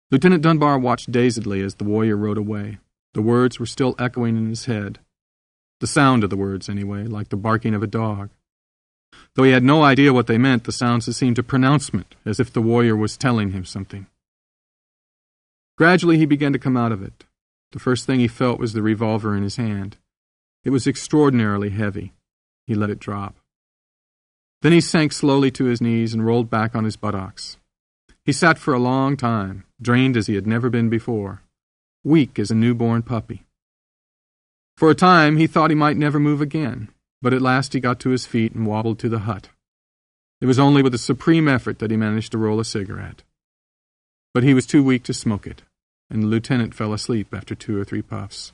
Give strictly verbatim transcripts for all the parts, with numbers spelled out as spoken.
Lieutenant Dunbar watched dazedly as the warrior rode away. The words were still echoing in his head. The sound of the words, anyway, like the barking of a dog. Though he had no idea what they meant, the sounds seemed a pronouncement, as if the warrior was telling him something. Gradually he began to come out of it. The first thing he felt was the revolver in his hand. It was extraordinarily heavy. He let it drop. Then he sank slowly to his knees and rolled back on his buttocks. He sat for a long time, drained as he had never been before, weak as a newborn puppy. For a time he thought he might never move again, but at last he got to his feet and wobbled to the hut. It was only with a supreme effort that he managed to roll a cigarette. But he was too weak to smoke it, and the lieutenant fell asleep after two or three puffs.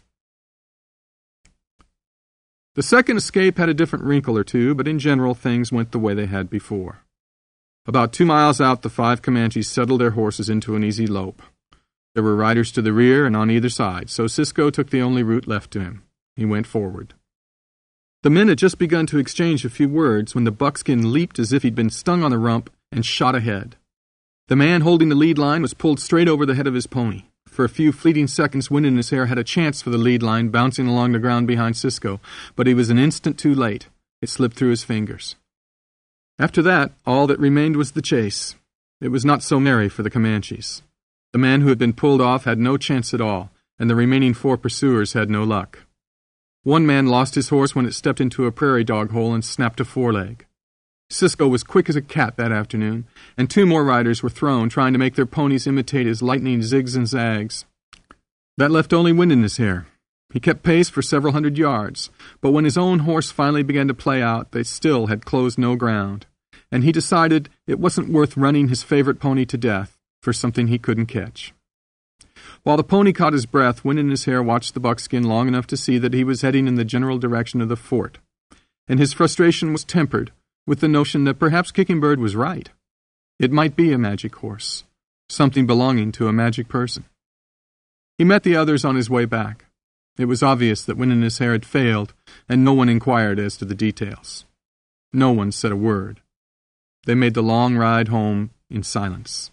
The second escape had a different wrinkle or two, but in general things went the way they had before. About two miles out, the five Comanches settled their horses into an easy lope. There were riders to the rear and on either side, so Cisco took the only route left to him. He went forward. The men had just begun to exchange a few words when the buckskin leaped as if he'd been stung on the rump and shot ahead. The man holding the lead line was pulled straight over the head of his pony. For a few fleeting seconds, Wind in His Hair had a chance for the lead line bouncing along the ground behind Cisco, but he was an instant too late. It slipped through his fingers. After that, all that remained was the chase. It was not so merry for the Comanches. The man who had been pulled off had no chance at all, and the remaining four pursuers had no luck. One man lost his horse when it stepped into a prairie dog hole and snapped a foreleg. Cisco was quick as a cat that afternoon, and two more riders were thrown trying to make their ponies imitate his lightning zigs and zags. That left only Wind in His Hair. He kept pace for several hundred yards, but when his own horse finally began to play out, they still had closed no ground, and he decided it wasn't worth running his favorite pony to death for something he couldn't catch. While the pony caught his breath, Wind in His Hair watched the buckskin long enough to see that he was heading in the general direction of the fort, and his frustration was tempered with the notion that perhaps Kicking Bird was right. It might be a magic horse, something belonging to a magic person. He met the others on his way back. It was obvious that Wind in His Hair had failed, and no one inquired as to the details. No one said a word. They made the long ride home in silence.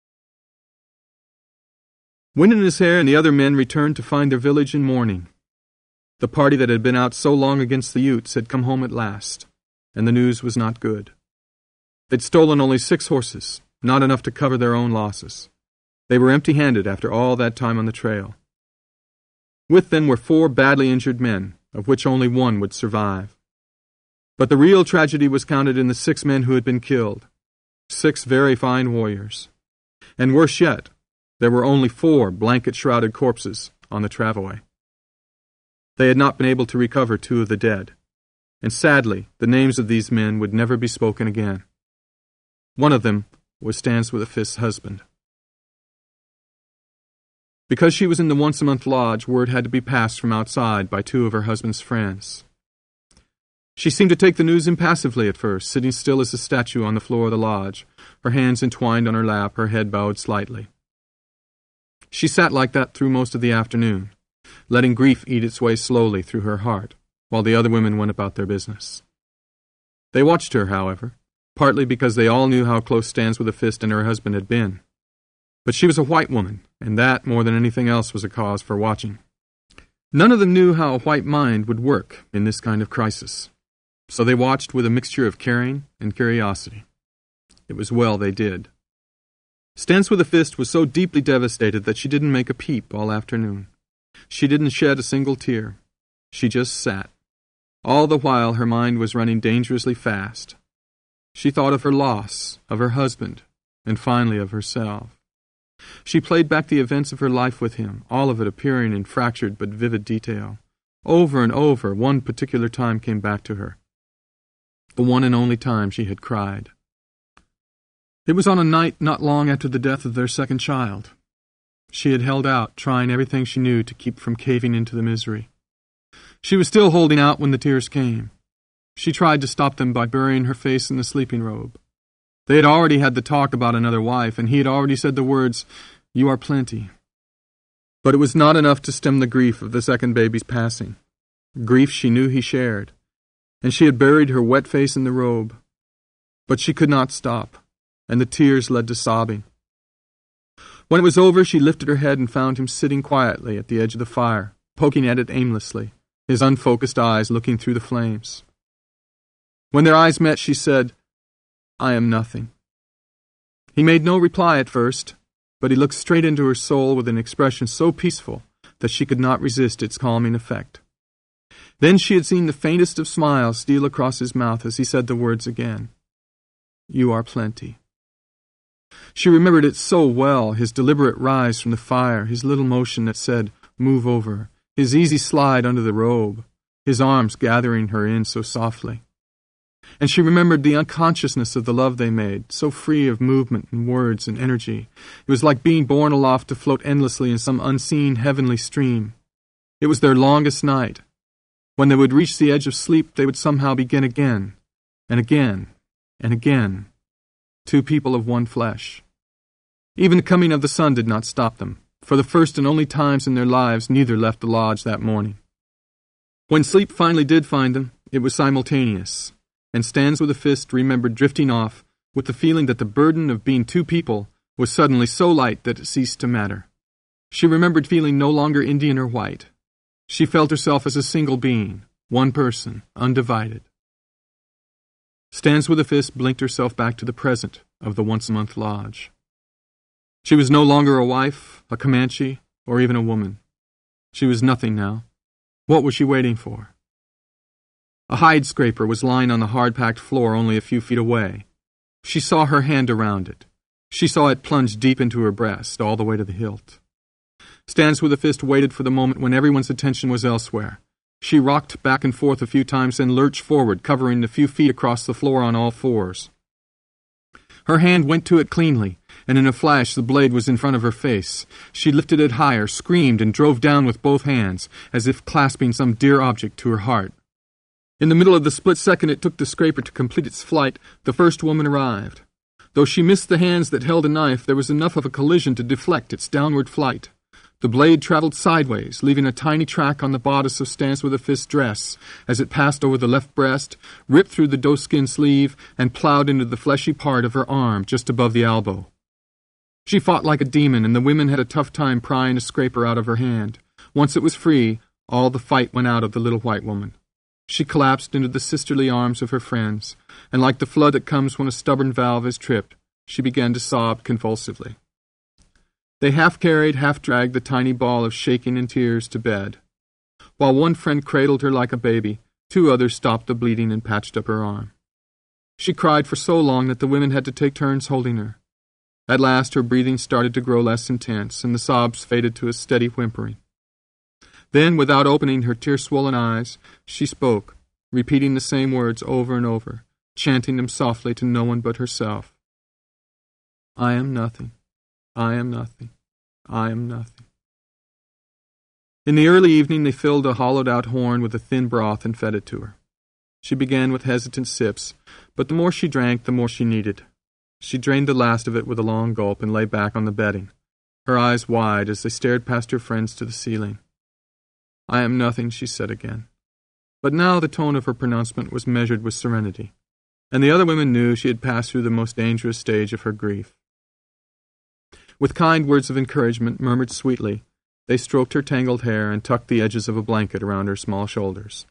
Wind in His Hair and the other men returned to find their village in mourning. The party that had been out so long against the Utes had come home at last, and the news was not good. They'd stolen only six horses, not enough to cover their own losses. They were empty-handed after all that time on the trail. With them were four badly injured men, of which only one would survive. But the real tragedy was counted in the six men who had been killed, six very fine warriors. And worse yet, there were only four blanket-shrouded corpses on the travois. They had not been able to recover two of the dead, and sadly, the names of these men would never be spoken again. One of them was Stands with a Fist's husband. Because she was in the once-a-month lodge, word had to be passed from outside by two of her husband's friends. She seemed to take the news impassively at first, sitting still as a statue on the floor of the lodge, her hands entwined on her lap, her head bowed slightly. She sat like that through most of the afternoon, letting grief eat its way slowly through her heart, while the other women went about their business. They watched her, however, partly because they all knew how close Stands with a Fist and her husband had been. But she was a white woman, and that, more than anything else, was a cause for watching. None of them knew how a white mind would work in this kind of crisis, so they watched with a mixture of caring and curiosity. It was well they did. Stands with a Fist was so deeply devastated that she didn't make a peep all afternoon. She didn't shed a single tear. She just sat. All the while her mind was running dangerously fast. She thought of her loss, of her husband, and finally of herself. She played back the events of her life with him, all of it appearing in fractured but vivid detail. Over and over, one particular time came back to her. The one and only time she had cried. It was on a night not long after the death of their second child. She had held out, trying everything she knew to keep from caving into the misery. She was still holding out when the tears came. She tried to stop them by burying her face in the sleeping robe. They had already had the talk about another wife, and he had already said the words, "You are plenty." But it was not enough to stem the grief of the second baby's passing. Grief she knew he shared, and she had buried her wet face in the robe. But she could not stop, and the tears led to sobbing. When it was over, she lifted her head and found him sitting quietly at the edge of the fire, poking at it aimlessly, his unfocused eyes looking through the flames. When their eyes met, she said, "I am nothing." He made no reply at first, but he looked straight into her soul with an expression so peaceful that she could not resist its calming effect. Then she had seen the faintest of smiles steal across his mouth as he said the words again. "You are plenty." She remembered it so well, his deliberate rise from the fire, his little motion that said, "Move over," his easy slide under the robe, his arms gathering her in so softly. And she remembered the unconsciousness of the love they made, so free of movement and words and energy. It was like being borne aloft to float endlessly in some unseen heavenly stream. It was their longest night. When they would reach the edge of sleep, they would somehow begin again, and again, and again. Two people of one flesh. Even the coming of the sun did not stop them. For the first and only times in their lives, neither left the lodge that morning. When sleep finally did find them, it was simultaneous, and Stands with a Fist remembered drifting off with the feeling that the burden of being two people was suddenly so light that it ceased to matter. She remembered feeling no longer Indian or white. She felt herself as a single being, one person, undivided. Stands with a Fist blinked herself back to the present of the once-a-month lodge. She was no longer a wife, a Comanche, or even a woman. She was nothing now. What was she waiting for? A hide scraper was lying on the hard-packed floor only a few feet away. She saw her hand around it. She saw it plunge deep into her breast, all the way to the hilt. Stands with a Fist waited for the moment when everyone's attention was elsewhere. She rocked back and forth a few times and lurched forward, covering the few feet across the floor on all fours. Her hand went to it cleanly, and in a flash the blade was in front of her face. She lifted it higher, screamed, and drove down with both hands, as if clasping some dear object to her heart. In the middle of the split second it took the scraper to complete its flight, the first woman arrived. Though she missed the hands that held a knife, there was enough of a collision to deflect its downward flight. The blade traveled sideways, leaving a tiny track on the bodice of Stands with a Fist dress as it passed over the left breast, ripped through the doeskin sleeve, and plowed into the fleshy part of her arm just above the elbow. She fought like a demon, and the women had a tough time prying a scraper out of her hand. Once it was free, all the fight went out of the little white woman. She collapsed into the sisterly arms of her friends, and like the flood that comes when a stubborn valve is tripped, she began to sob convulsively. They half-carried, half-dragged the tiny ball of shaking and tears to bed. While one friend cradled her like a baby, two others stopped the bleeding and patched up her arm. She cried for so long that the women had to take turns holding her. At last her breathing started to grow less intense, and the sobs faded to a steady whimpering. Then, without opening her tear-swollen eyes, she spoke, repeating the same words over and over, chanting them softly to no one but herself. "I am nothing. I am nothing. I am nothing." In the early evening they filled a hollowed-out horn with a thin broth and fed it to her. She began with hesitant sips, but the more she drank, the more she needed. She drained the last of it with a long gulp and lay back on the bedding, her eyes wide as they stared past her friends to the ceiling. "I am nothing," she said again. But now the tone of her pronouncement was measured with serenity, and the other women knew she had passed through the most dangerous stage of her grief. With kind words of encouragement, murmured sweetly, they stroked her tangled hair and tucked the edges of a blanket around her small shoulders.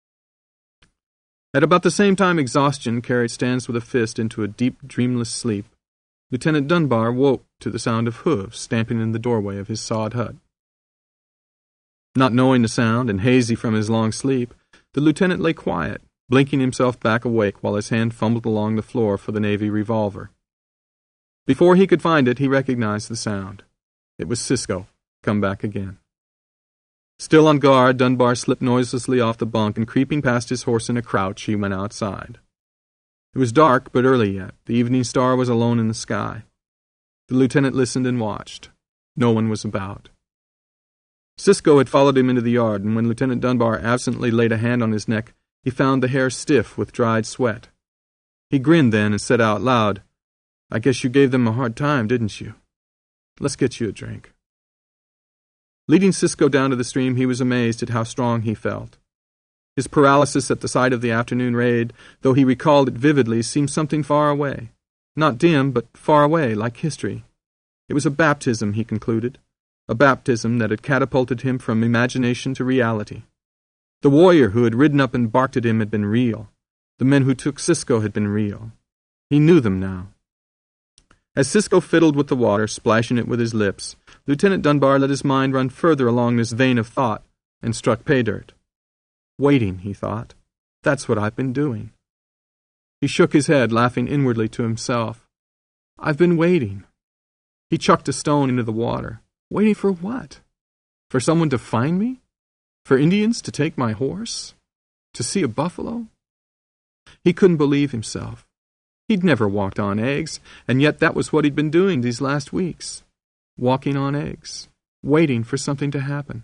At about the same time exhaustion carried Stands with a Fist into a deep, dreamless sleep, Lieutenant Dunbar woke to the sound of hooves stamping in the doorway of his sod hut. Not knowing the sound and hazy from his long sleep, the lieutenant lay quiet, blinking himself back awake while his hand fumbled along the floor for the Navy revolver. Before he could find it, he recognized the sound. It was Cisco, come back again. Still on guard, Dunbar slipped noiselessly off the bunk and, creeping past his horse in a crouch, he went outside. It was dark, but early yet. The evening star was alone in the sky. The lieutenant listened and watched. No one was about. Cisco had followed him into the yard, and when Lieutenant Dunbar absently laid a hand on his neck, he found the hair stiff with dried sweat. He grinned then and said out loud, "I guess you gave them a hard time, didn't you? Let's get you a drink." Leading Cisco down to the stream, he was amazed at how strong he felt. His paralysis at the sight of the afternoon raid, though he recalled it vividly, seemed something far away. Not dim, but far away, like history. It was a baptism, he concluded, a baptism that had catapulted him from imagination to reality. The warrior who had ridden up and barked at him had been real. The men who took Cisco had been real. He knew them now. As Cisco fiddled with the water, splashing it with his lips, Lieutenant Dunbar let his mind run further along this vein of thought and struck pay dirt. Waiting, he thought. That's what I've been doing. He shook his head, laughing inwardly to himself. I've been waiting. He chucked a stone into the water. Waiting for what? For someone to find me? For Indians to take my horse? To see a buffalo? He couldn't believe himself. He'd never walked on eggs, and yet that was what he'd been doing these last weeks. Walking on eggs. Waiting for something to happen.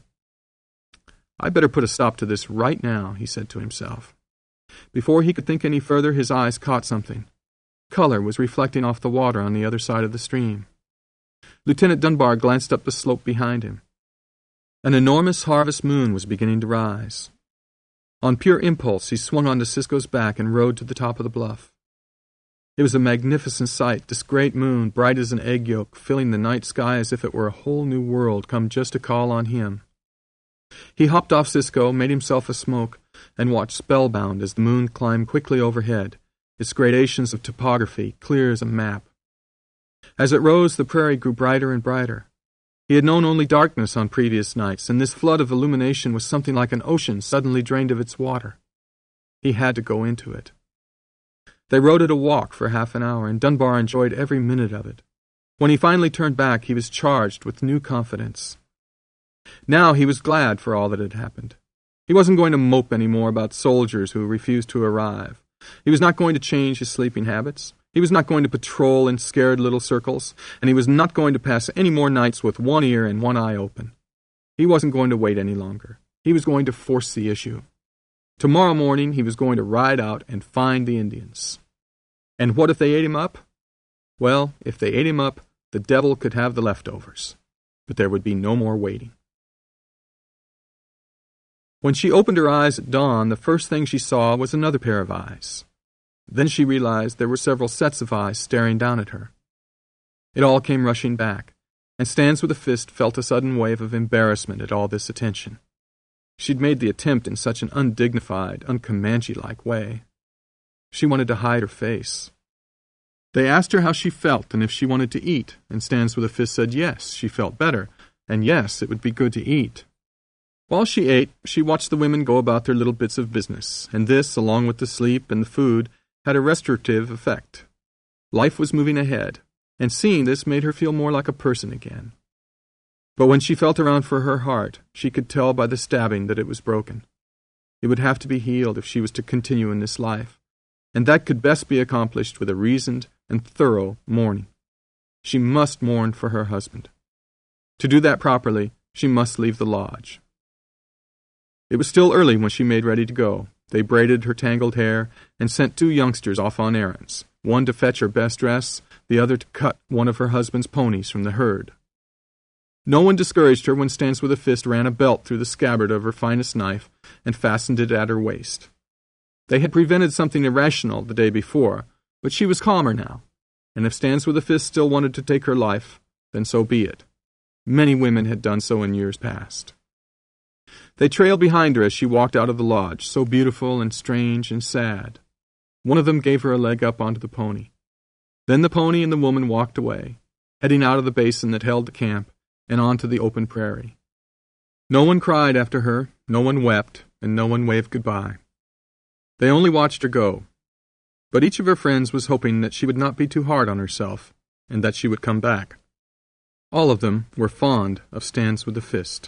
I better put a stop to this right now, he said to himself. Before he could think any further, his eyes caught something. Color was reflecting off the water on the other side of the stream. Lieutenant Dunbar glanced up the slope behind him. An enormous harvest moon was beginning to rise. On pure impulse, he swung onto Cisco's back and rode to the top of the bluff. It was a magnificent sight, this great moon, bright as an egg yolk, filling the night sky as if it were a whole new world come just to call on him. He hopped off Cisco, made himself a smoke, and watched spellbound as the moon climbed quickly overhead, its gradations of topography clear as a map. As it rose, the prairie grew brighter and brighter. He had known only darkness on previous nights, and this flood of illumination was something like an ocean suddenly drained of its water. He had to go into it. They rode at a walk for half an hour, and Dunbar enjoyed every minute of it. When he finally turned back, he was charged with new confidence. Now he was glad for all that had happened. He wasn't going to mope any more about soldiers who refused to arrive. He was not going to change his sleeping habits. He was not going to patrol in scared little circles, and he was not going to pass any more nights with one ear and one eye open. He wasn't going to wait any longer. He was going to force the issue. Tomorrow morning he was going to ride out and find the Indians. And what if they ate him up? Well, if they ate him up, the devil could have the leftovers. But there would be no more waiting. When she opened her eyes at dawn, the first thing she saw was another pair of eyes. Then she realized there were several sets of eyes staring down at her. It all came rushing back, and Stands with a Fist felt a sudden wave of embarrassment at all this attention. She'd made the attempt in such an undignified, un-Comanche-like way. She wanted to hide her face. They asked her how she felt and if she wanted to eat, and Stands with a Fist said yes, she felt better, and yes, it would be good to eat. While she ate, she watched the women go about their little bits of business, and this, along with the sleep and the food, had a restorative effect. Life was moving ahead, and seeing this made her feel more like a person again. But when she felt around for her heart, she could tell by the stabbing that it was broken. It would have to be healed if she was to continue in this life, and that could best be accomplished with a reasoned and thorough mourning. She must mourn for her husband. To do that properly, she must leave the lodge. It was still early when she made ready to go. They braided her tangled hair and sent two youngsters off on errands, one to fetch her best dress, the other to cut one of her husband's ponies from the herd. No one discouraged her when Stands with a Fist ran a belt through the scabbard of her finest knife and fastened it at her waist. They had prevented something irrational the day before, but she was calmer now, and if Stands with a Fist still wanted to take her life, then so be it. Many women had done so in years past. They trailed behind her as she walked out of the lodge, so beautiful and strange and sad. One of them gave her a leg up onto the pony. Then the pony and the woman walked away, heading out of the basin that held the camp and onto the open prairie. No one cried after her, no one wept, and no one waved goodbye. They only watched her go. But each of her friends was hoping that she would not be too hard on herself, and that she would come back. All of them were fond of Stands with a Fist.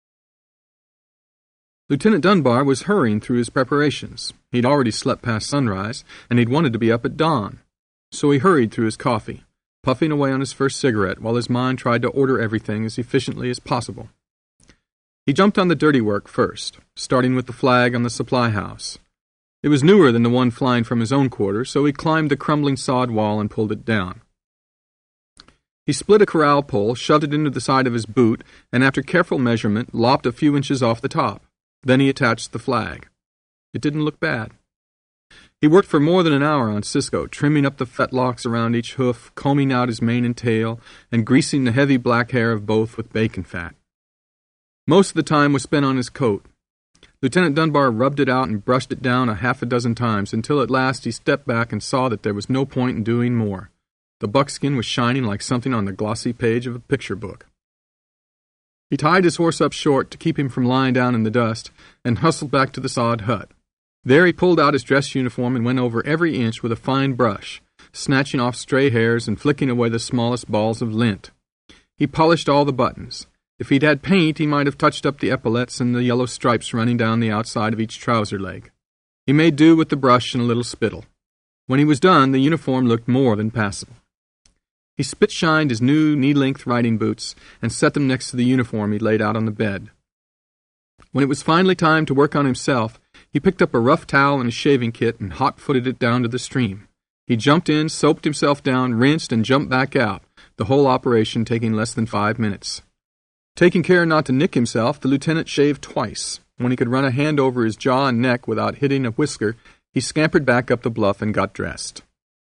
Lieutenant Dunbar was hurrying through his preparations. He'd already slept past sunrise, and he'd wanted to be up at dawn. So he hurried through his coffee, puffing away on his first cigarette while his mind tried to order everything as efficiently as possible. He jumped on the dirty work first, starting with the flag on the supply house. It was newer than the one flying from his own quarters, so he climbed the crumbling sod wall and pulled it down. He split a corral pole, shoved it into the side of his boot, and after careful measurement, lopped a few inches off the top. Then he attached the flag. It didn't look bad. He worked for more than an hour on Cisco, trimming up the fetlocks around each hoof, combing out his mane and tail, and greasing the heavy black hair of both with bacon fat. Most of the time was spent on his coat. Lieutenant Dunbar rubbed it out and brushed it down a half a dozen times, until at last he stepped back and saw that there was no point in doing more. The buckskin was shining like something on the glossy page of a picture book. He tied his horse up short to keep him from lying down in the dust, and hustled back to the sod hut. There he pulled out his dress uniform and went over every inch with a fine brush, snatching off stray hairs and flicking away the smallest balls of lint. He polished all the buttons. If he'd had paint, he might have touched up the epaulets and the yellow stripes running down the outside of each trouser leg. He made do with the brush and a little spittle. When he was done, the uniform looked more than passable. He spit-shined his new knee-length riding boots and set them next to the uniform he laid out on the bed. When it was finally time to work on himself, he picked up a rough towel and a shaving kit and hot-footed it down to the stream. He jumped in, soaped himself down, rinsed, and jumped back out, the whole operation taking less than five minutes. Taking care not to nick himself, the lieutenant shaved twice. When he could run a hand over his jaw and neck without hitting a whisker, he scampered back up the bluff and got dressed.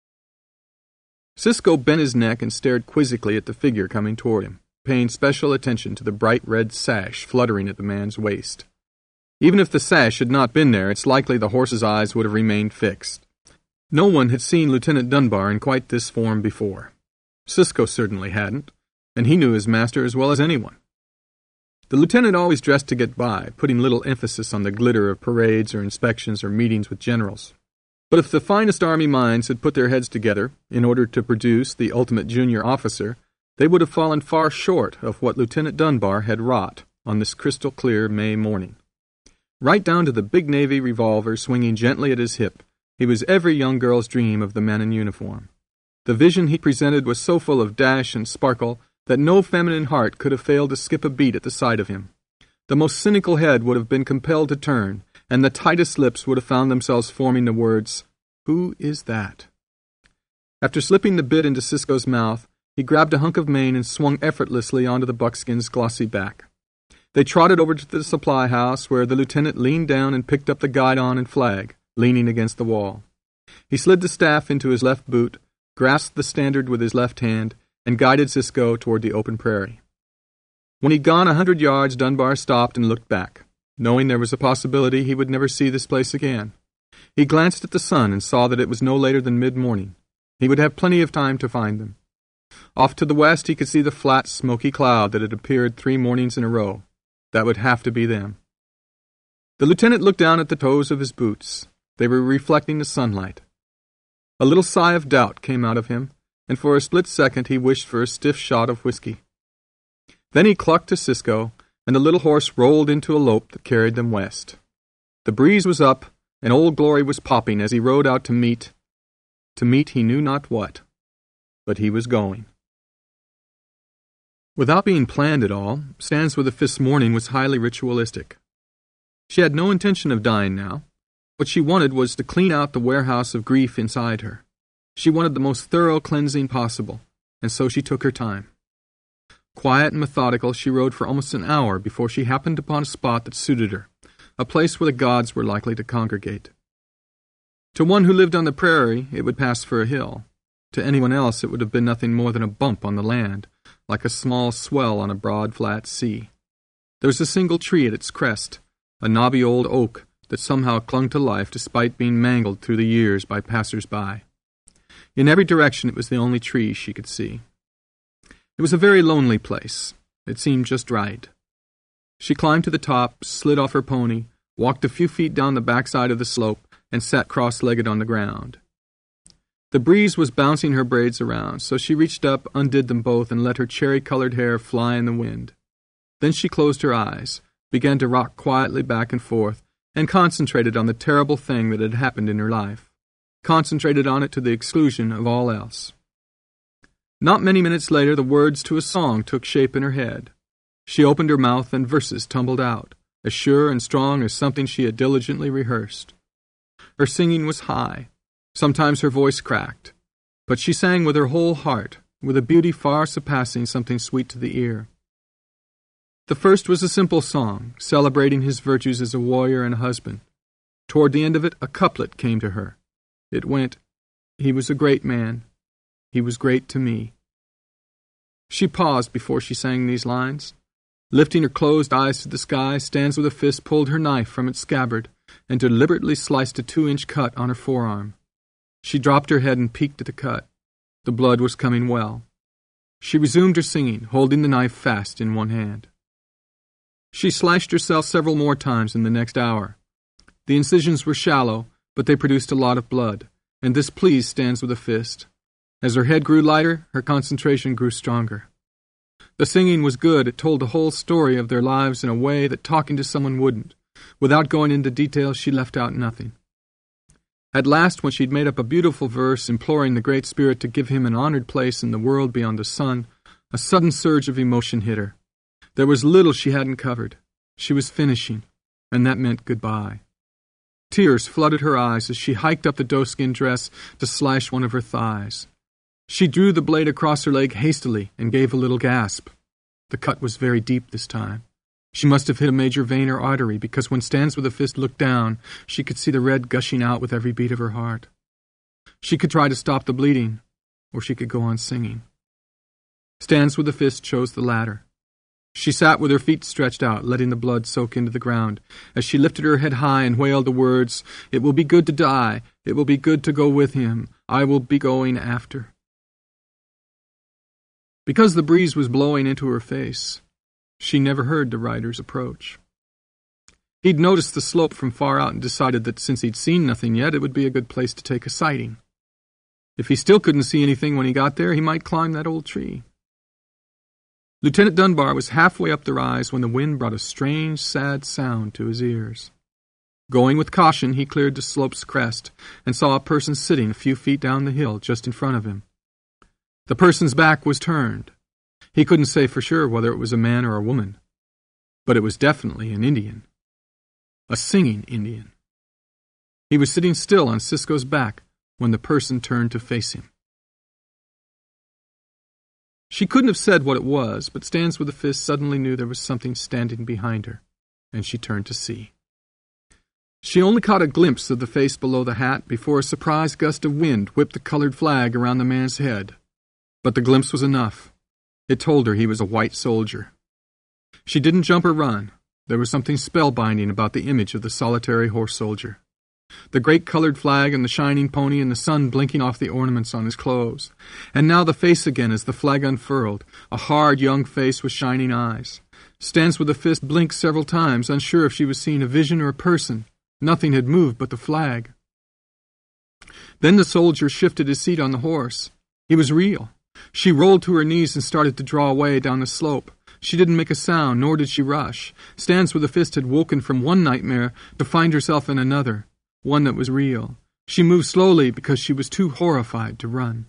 Cisco bent his neck and stared quizzically at the figure coming toward him, paying special attention to the bright red sash fluttering at the man's waist. Even if the sash had not been there, it's likely the horse's eyes would have remained fixed. No one had seen Lieutenant Dunbar in quite this form before. Cisco certainly hadn't, and he knew his master as well as anyone. The lieutenant always dressed to get by, putting little emphasis on the glitter of parades or inspections or meetings with generals. But if the finest army minds had put their heads together in order to produce the ultimate junior officer, they would have fallen far short of what Lieutenant Dunbar had wrought on this crystal-clear May morning. Right down to the big Navy revolver swinging gently at his hip, he was every young girl's dream of the man in uniform. The vision he presented was so full of dash and sparkle that no feminine heart could have failed to skip a beat at the sight of him. The most cynical head would have been compelled to turn, and the tightest lips would have found themselves forming the words, "Who is that?" After slipping the bit into Cisco's mouth, he grabbed a hunk of mane and swung effortlessly onto the buckskin's glossy back. They trotted over to the supply house, where the lieutenant leaned down and picked up the guidon and flag, leaning against the wall. He slid the staff into his left boot, grasped the standard with his left hand, and guided Cisco toward the open prairie. When he'd gone a hundred yards, Dunbar stopped and looked back, knowing there was a possibility he would never see this place again. He glanced at the sun and saw that it was no later than mid-morning. He would have plenty of time to find them. Off to the west he could see the flat, smoky cloud that had appeared three mornings in a row. That would have to be them. The lieutenant looked down at the toes of his boots. They were reflecting the sunlight. A little sigh of doubt came out of him, and for a split second he wished for a stiff shot of whiskey. Then he clucked to Cisco, and the little horse rolled into a lope that carried them west. The breeze was up, and Old Glory was popping as he rode out to meet, to meet he knew not what, but he was going. Without being planned at all, Stands with a Fist's morning was highly ritualistic. She had no intention of dying now. What she wanted was to clean out the warehouse of grief inside her. She wanted the most thorough cleansing possible, and so she took her time. Quiet and methodical, she rode for almost an hour before she happened upon a spot that suited her, a place where the gods were likely to congregate. To one who lived on the prairie, it would pass for a hill. To anyone else, it would have been nothing more than a bump on the land, like a small swell on a broad, flat sea. There was a single tree at its crest, a knobby old oak that somehow clung to life despite being mangled through the years by passers-by. In every direction it was the only tree she could see. It was a very lonely place. It seemed just right. She climbed to the top, slid off her pony, walked a few feet down the backside of the slope, and sat cross-legged on the ground. The breeze was bouncing her braids around, so she reached up, undid them both, and let her cherry-colored hair fly in the wind. Then she closed her eyes, began to rock quietly back and forth, and concentrated on the terrible thing that had happened in her life. Concentrated on it to the exclusion of all else. Not many minutes later, the words to a song took shape in her head. She opened her mouth and verses tumbled out, as sure and strong as something she had diligently rehearsed. Her singing was high. Sometimes her voice cracked. But she sang with her whole heart, with a beauty far surpassing something sweet to the ear. The first was a simple song, celebrating his virtues as a warrior and a husband. Toward the end of it, a couplet came to her, It went, "He was a great man. He was great to me." She paused before she sang these lines. Lifting her closed eyes to the sky, Stands with a Fist pulled her knife from its scabbard and deliberately sliced a two-inch cut on her forearm. She dropped her head and peeked at the cut. The blood was coming well. She resumed her singing, holding the knife fast in one hand. She slashed herself several more times in the next hour. The incisions were shallow, but they produced a lot of blood, and this pleased Stands with a Fist. As her head grew lighter, her concentration grew stronger. The singing was good. It told the whole story of their lives in a way that talking to someone wouldn't. Without going into details, she left out nothing. At last, when she'd made up a beautiful verse imploring the Great Spirit to give him an honored place in the world beyond the sun, a sudden surge of emotion hit her. There was little she hadn't covered. She was finishing, and that meant goodbye. Tears flooded her eyes as she hiked up the doeskin dress to slash one of her thighs. She drew the blade across her leg hastily and gave a little gasp. The cut was very deep this time. She must have hit a major vein or artery, because when Stands with a Fist looked down, she could see the red gushing out with every beat of her heart. She could try to stop the bleeding, or she could go on singing. Stands with a Fist chose the latter. She sat with her feet stretched out, letting the blood soak into the ground. As she lifted her head high and wailed the words, "It will be good to die. It will be good to go with him. I will be going after." Because the breeze was blowing into her face, she never heard the rider's approach. He'd noticed the slope from far out and decided that since he'd seen nothing yet, it would be a good place to take a sighting. If he still couldn't see anything when he got there, he might climb that old tree. Lieutenant Dunbar was halfway up the rise when the wind brought a strange, sad sound to his ears. Going with caution, he cleared the slope's crest and saw a person sitting a few feet down the hill just in front of him. The person's back was turned. He couldn't say for sure whether it was a man or a woman, but it was definitely an Indian. A singing Indian. He was sitting still on Cisco's back when the person turned to face him. She couldn't have said what it was, but Stands with a Fist suddenly knew there was something standing behind her, and she turned to see. She only caught a glimpse of the face below the hat before a surprise gust of wind whipped the colored flag around the man's head. But the glimpse was enough. It told her he was a white soldier. She didn't jump or run. There was something spellbinding about the image of the solitary horse soldier. The great colored flag and the shining pony and the sun blinking off the ornaments on his clothes. And now the face again as the flag unfurled, a hard young face with shining eyes. Stands with a Fist blinked several times, unsure if she was seeing a vision or a person. Nothing had moved but the flag. Then the soldier shifted his seat on the horse. He was real. She rolled to her knees and started to draw away down the slope. She didn't make a sound, nor did she rush. Stands with a Fist had woken from one nightmare to find herself in another, one that was real. She moved slowly because she was too horrified to run.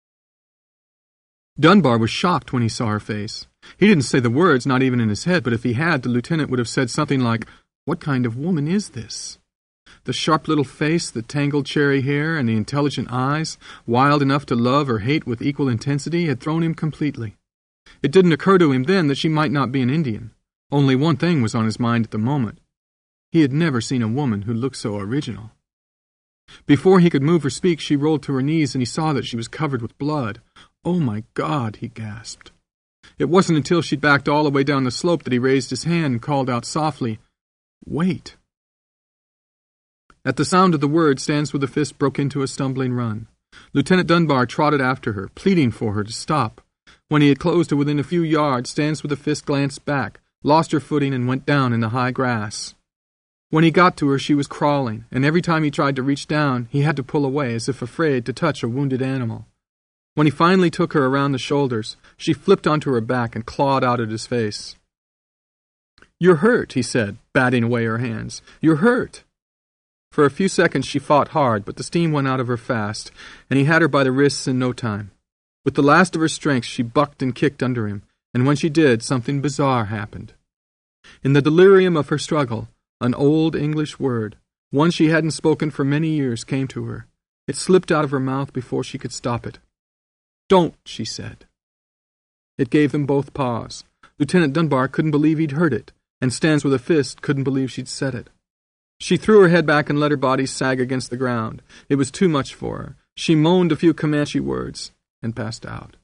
Dunbar was shocked when he saw her face. He didn't say the words, not even in his head, but if he had, the lieutenant would have said something like, "What kind of woman is this?" The sharp little face, the tangled cherry hair, and the intelligent eyes, wild enough to love or hate with equal intensity, had thrown him completely. It didn't occur to him then that she might not be an Indian. Only one thing was on his mind at the moment. He had never seen a woman who looked so original. Before he could move or speak, she rolled to her knees, and he saw that she was covered with blood. "Oh, my God," he gasped. It wasn't until she'd backed all the way down the slope that he raised his hand and called out softly, "Wait." At the sound of the word, Stands with a Fist broke into a stumbling run. Lieutenant Dunbar trotted after her, pleading for her to stop. When he had closed to within a few yards, Stands with a Fist glanced back, lost her footing, and went down in the high grass. When he got to her, she was crawling, and every time he tried to reach down, he had to pull away as if afraid to touch a wounded animal. When he finally took her around the shoulders, she flipped onto her back and clawed out at his face. "You're hurt," he said, batting away her hands. "You're hurt." For a few seconds she fought hard, but the steam went out of her fast, and he had her by the wrists in no time. With the last of her strength, she bucked and kicked under him, and when she did, something bizarre happened. In the delirium of her struggle, an old English word, one she hadn't spoken for many years, came to her. It slipped out of her mouth before she could stop it. "Don't," she said. It gave them both pause. Lieutenant Dunbar couldn't believe he'd heard it, and Stands with a Fist couldn't believe she'd said it. She threw her head back and let her body sag against the ground. It was too much for her. She moaned a few Comanche words and passed out.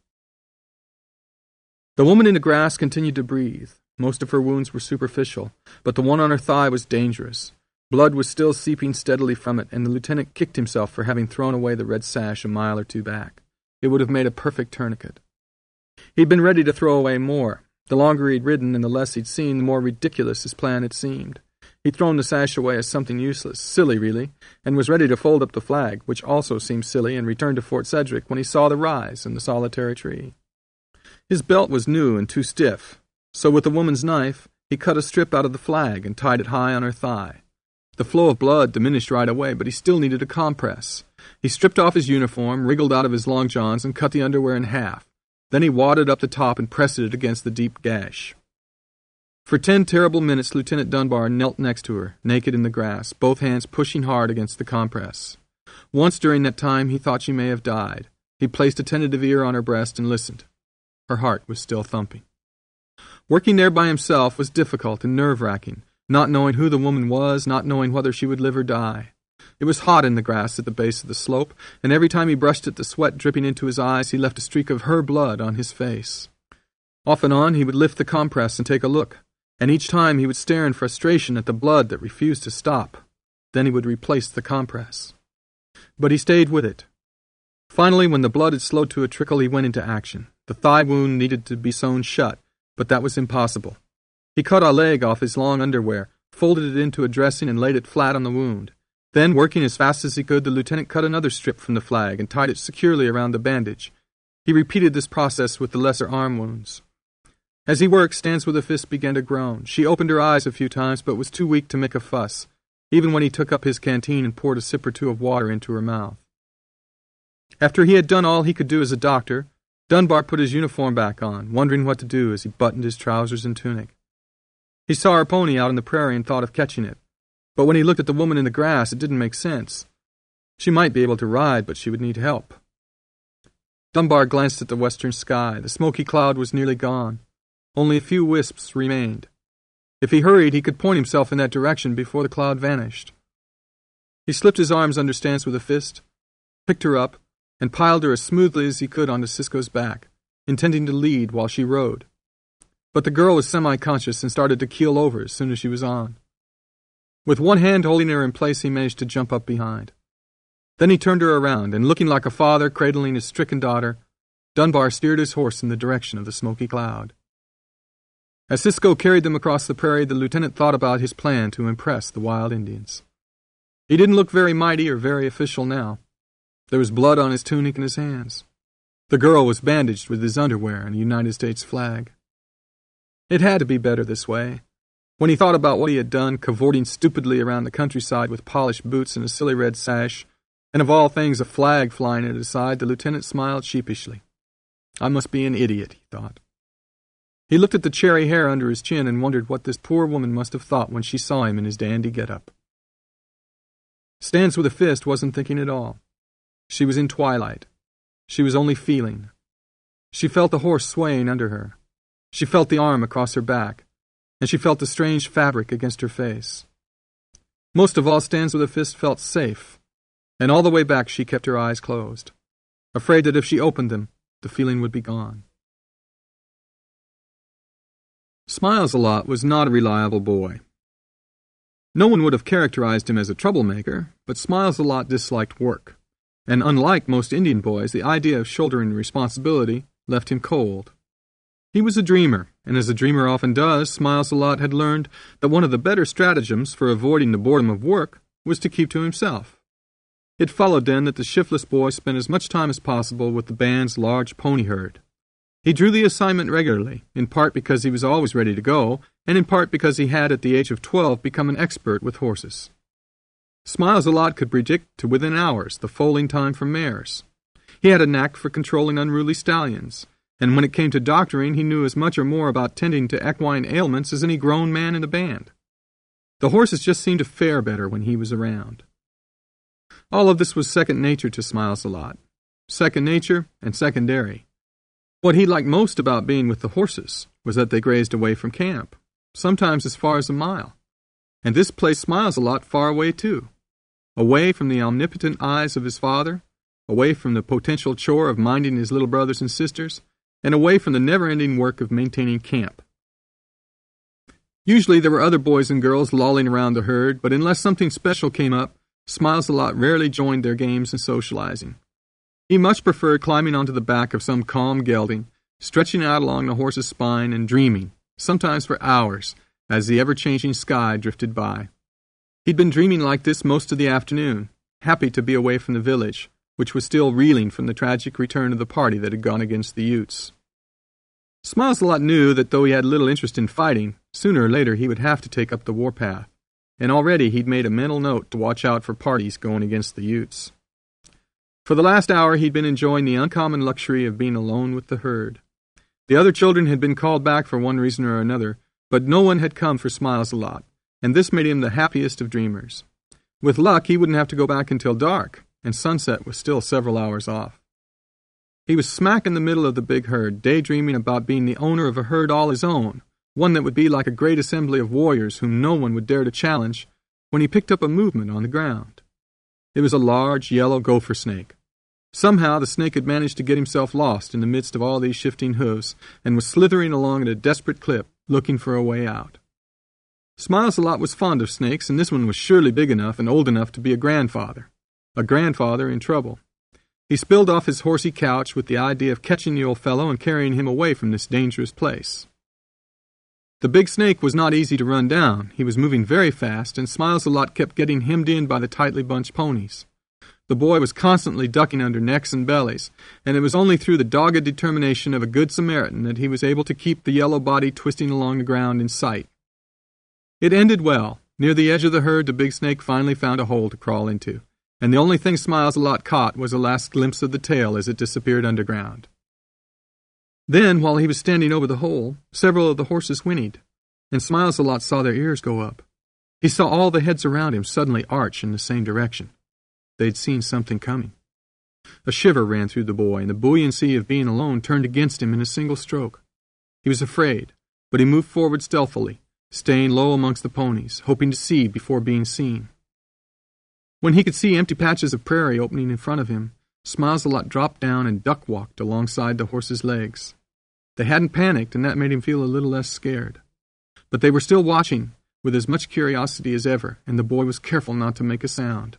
The woman in the grass continued to breathe. Most of her wounds were superficial, but the one on her thigh was dangerous. Blood was still seeping steadily from it, and the lieutenant kicked himself for having thrown away the red sash a mile or two back. It would have made a perfect tourniquet. He'd been ready to throw away more. The longer he'd ridden and the less he'd seen, the more ridiculous his plan had seemed. He'd thrown the sash away as something useless, silly really, and was ready to fold up the flag, which also seemed silly, and return to Fort Sedgwick when he saw the rise and the solitary tree. His belt was new and too stiff, so with the woman's knife, he cut a strip out of the flag and tied it high on her thigh. The flow of blood diminished right away, but he still needed a compress. He stripped off his uniform, wriggled out of his long johns, and cut the underwear in half. Then he wadded up the top and pressed it against the deep gash. For ten terrible minutes, Lieutenant Dunbar knelt next to her, naked in the grass, both hands pushing hard against the compress. Once during that time, he thought she may have died. He placed a tentative ear on her breast and listened. Her heart was still thumping. Working there by himself was difficult and nerve-wracking, not knowing who the woman was, not knowing whether she would live or die. It was hot in the grass at the base of the slope, and every time he brushed it, the sweat dripping into his eyes, he left a streak of her blood on his face. Off and on, he would lift the compress and take a look, and each time he would stare in frustration at the blood that refused to stop. Then he would replace the compress. But he stayed with it. Finally, when the blood had slowed to a trickle, he went into action. The thigh wound needed to be sewn shut, but that was impossible. He cut a leg off his long underwear, folded it into a dressing, and laid it flat on the wound. Then, working as fast as he could, the lieutenant cut another strip from the flag and tied it securely around the bandage. He repeated this process with the lesser arm wounds. As he worked, Stans with a fist began to groan. She opened her eyes a few times, but was too weak to make a fuss, even when he took up his canteen and poured a sip or two of water into her mouth. After he had done all he could do as a doctor, Dunbar put his uniform back on, wondering what to do as he buttoned his trousers and tunic. He saw her pony out on the prairie and thought of catching it. But when he looked at the woman in the grass, it didn't make sense. She might be able to ride, but she would need help. Dunbar glanced at the western sky. The smoky cloud was nearly gone. Only a few wisps remained. If he hurried, he could point himself in that direction before the cloud vanished. He slipped his arms under Stans with a fist, picked her up, and piled her as smoothly as he could onto Cisco's back, intending to lead while she rode. But the girl was semi-conscious and started to keel over as soon as she was on. With one hand holding her in place, he managed to jump up behind. Then he turned her around, and looking like a father cradling his stricken daughter, Dunbar steered his horse in the direction of the smoky cloud. As Cisco carried them across the prairie, the lieutenant thought about his plan to impress the wild Indians. He didn't look very mighty or very official now. There was blood on his tunic and his hands. The girl was bandaged with his underwear and a United States flag. It had to be better this way. When he thought about what he had done, cavorting stupidly around the countryside with polished boots and a silly red sash, and of all things a flag flying at his side, the lieutenant smiled sheepishly. I must be an idiot, he thought. He looked at the cherry hair under his chin and wondered what this poor woman must have thought when she saw him in his dandy get-up. Stans with a fist wasn't thinking at all. She was in twilight. She was only feeling. She felt the horse swaying under her. She felt the arm across her back, and she felt the strange fabric against her face. Most of all, Stans with a fist felt safe, and all the way back she kept her eyes closed, afraid that if she opened them, the feeling would be gone. Smiles-a-Lot was not a reliable boy. No one would have characterized him as a troublemaker, but Smiles-a-Lot disliked work, and unlike most Indian boys, the idea of shouldering responsibility left him cold. He was a dreamer, and as a dreamer often does, Smiles-a-Lot had learned that one of the better stratagems for avoiding the boredom of work was to keep to himself. It followed then that the shiftless boy spent as much time as possible with the band's large pony herd. He drew the assignment regularly, in part because he was always ready to go, and in part because he had at the age of twelve become an expert with horses. Smiles-a-Lot could predict to within hours the foaling time for mares. He had a knack for controlling unruly stallions, and when it came to doctoring, he knew as much or more about tending to equine ailments as any grown man in the band. The horses just seemed to fare better when he was around. All of this was second nature to Smiles-a-Lot. Second nature and secondary. What he liked most about being with the horses was that they grazed away from camp, sometimes as far as a mile. And this placed Smiles-a-Lot far away, too. Away from the omnipotent eyes of his father, away from the potential chore of minding his little brothers and sisters, and away from the never-ending work of maintaining camp. Usually there were other boys and girls lolling around the herd, but unless something special came up, Smiles-a-Lot rarely joined their games and socializing. He much preferred climbing onto the back of some calm gelding, stretching out along the horse's spine and dreaming, sometimes for hours, as the ever-changing sky drifted by. He'd been dreaming like this most of the afternoon, happy to be away from the village, which was still reeling from the tragic return of the party that had gone against the Utes. Smiles-a-Lot knew that though he had little interest in fighting, sooner or later he would have to take up the warpath, and already he'd made a mental note to watch out for parties going against the Utes. For the last hour he'd been enjoying the uncommon luxury of being alone with the herd. The other children had been called back for one reason or another, but no one had come for Smiles-a-Lot, and this made him the happiest of dreamers. With luck, he wouldn't have to go back until dark, and sunset was still several hours off. He was smack in the middle of the big herd, daydreaming about being the owner of a herd all his own, one that would be like a great assembly of warriors whom no one would dare to challenge, when he picked up a movement on the ground. It was a large, yellow gopher snake. Somehow the snake had managed to get himself lost in the midst of all these shifting hooves, and was slithering along at a desperate clip, looking for a way out. Smiles-a-Lot was fond of snakes, and this one was surely big enough and old enough to be a grandfather. A grandfather in trouble. He spilled off his horsey couch with the idea of catching the old fellow and carrying him away from this dangerous place. The big snake was not easy to run down. He was moving very fast, and Smiles-a-Lot kept getting hemmed in by the tightly bunched ponies. The boy was constantly ducking under necks and bellies, and it was only through the dogged determination of a good Samaritan that he was able to keep the yellow body twisting along the ground in sight. It ended well. Near the edge of the herd, the big snake finally found a hole to crawl into, and the only thing Smiles-a-Lot caught was a last glimpse of the tail as it disappeared underground. Then, while he was standing over the hole, several of the horses whinnied, and Smiles-a-Lot saw their ears go up. He saw all the heads around him suddenly arch in the same direction. They'd seen something coming. A shiver ran through the boy, and the buoyancy of being alone turned against him in a single stroke. He was afraid, but he moved forward stealthily, staying low amongst the ponies, hoping to see before being seen. When he could see empty patches of prairie opening in front of him, Smiles-a-Lot dropped down and duck-walked alongside the horse's legs. They hadn't panicked, and that made him feel a little less scared. But they were still watching, with as much curiosity as ever, and the boy was careful not to make a sound.